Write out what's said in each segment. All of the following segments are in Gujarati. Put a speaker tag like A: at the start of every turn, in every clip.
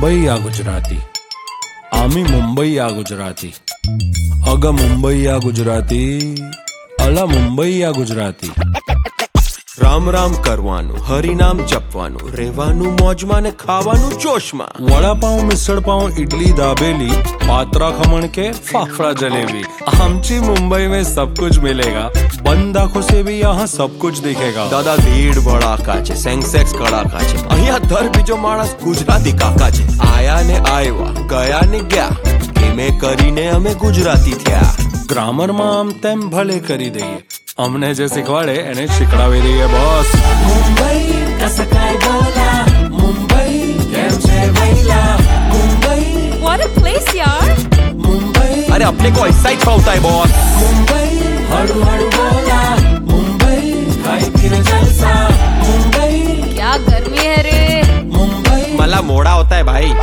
A: मुंबई गुजराती आमी मुंबई गुजराती अग मुंबई गुजराती अला मुंबई गुजराती
B: राम राम करवानुं हरिनाम जपवानुं રહેવાનું મોજમાં ને ખાવાનું જોશમાં
A: वड़ा पाव मिसल पाव इडली दाबेली पात्रा खमण के फाफड़ा जलेबी आमची मुंबई में सब कुछ मिलेगा बंद आंखों से भी यहाँ सब कुछ दिखेगा
B: દાદા ભીડ ભડાકા છે સેન્સેક્સ કડાકા છે અહીંયા દર બીજો માણસ ગુજરાતી કાકા છે આયા ને આવ્યા ગયા ને ગયા એમે કરીને અમે ગુજરાતી થયા
A: ग्रामर में आम तेम भले करी दઈએ हमने जे शिखवाड़े એને શીખડાવી દઈએ બોસ
C: मुंबई कसकाय बोला मुंबई કેમ છે વૈલા Mumbai
D: What a place, yaar!
C: Mumbai
B: अरे अपने को ऐसा ही होता है बॉस
C: मुंबई हड़ू हड़ू बोला मुंबई खाई पीने जलसा मुंबई
D: क्या गर्मी है रे!
C: मुंबई
B: मला मोड़ा होता है भाई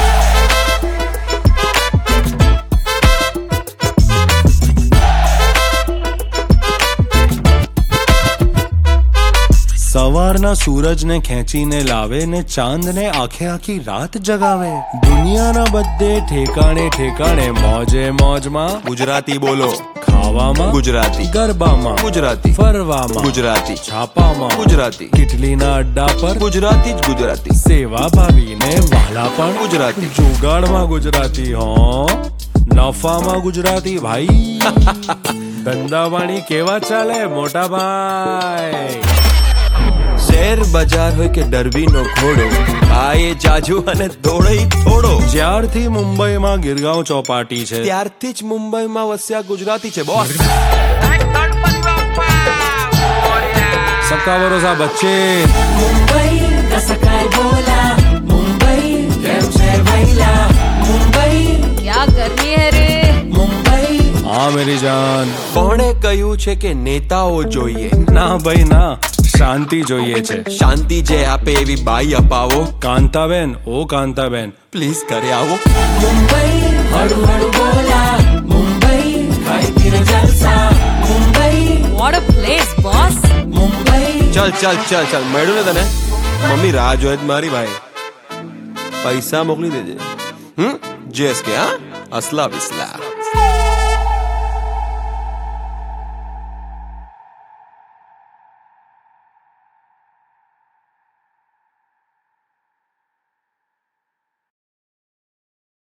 A: સવારના સૂરજને ખેંચીને લાવે ને ચાંદને આખે આખી રાત જગાવે દુનિયાના બધે ઠેકાણે ઠેકાણે મોજે મોજમાં
B: ગુજરાતી બોલો
A: ખાવામાં
B: ગુજરાતી
A: ગરબામાં
B: ગુજરાતી
A: ફરવામાં
B: ગુજરાતી
A: છાપામાં
B: ગુજરાતી
A: કેટલીના અડ્ડા પર
B: ગુજરાતી જ ગુજરાતી
A: સેવા ભાવીને વાલા પણ
B: ગુજરાતી
A: જુગાડમાં ગુજરાતી હો નફામાં ગુજરાતી ભાઈ ધંધાવાણી કેવા ચાલે મોટા ભાઈ
B: શેર બજાર હોય કે ડરબીનો ઘોડો આયે જાજુ અને દોડઈ થોડો
A: જ્યારથી મુંબઈમાં ગિરગાંવ ચોપાટી છે
B: ત્યારથી જ મુંબઈમાં વસ્યા ગુજરાતી છે બોસ
A: સબકા ભરોસા બચ્ચે
C: मुंबई कसकाय बोला मुंबई કેમ છે વૈલા मुंबई
D: क्या गर्मी है रे!
C: मुंबई
A: હા મેરી જાન
B: કોણે કહ્યું છે કે નેતાઓ જોઈએ
A: ના ભાઈ ના શાંતિ જોઈએ છે
B: શાંતિ જે આપે એવી બાઈ અપાવો
A: કાંતાબેન ઓ કાંતાબેન
B: પ્લીઝ ઘરે આવો
C: मुंबई हड़ू हड़ू बोला मुंबई खाई पीने जलसा Mumbai
D: What a place, boss!
C: Mumbai
B: ચલ ચલ ચલ ચલ મળ્યું ને તને મમ્મી રાહ જોઈ જ મારી ભાઈ પૈસા મોકલી દેજે જેસ કે હા અસલા વિસલા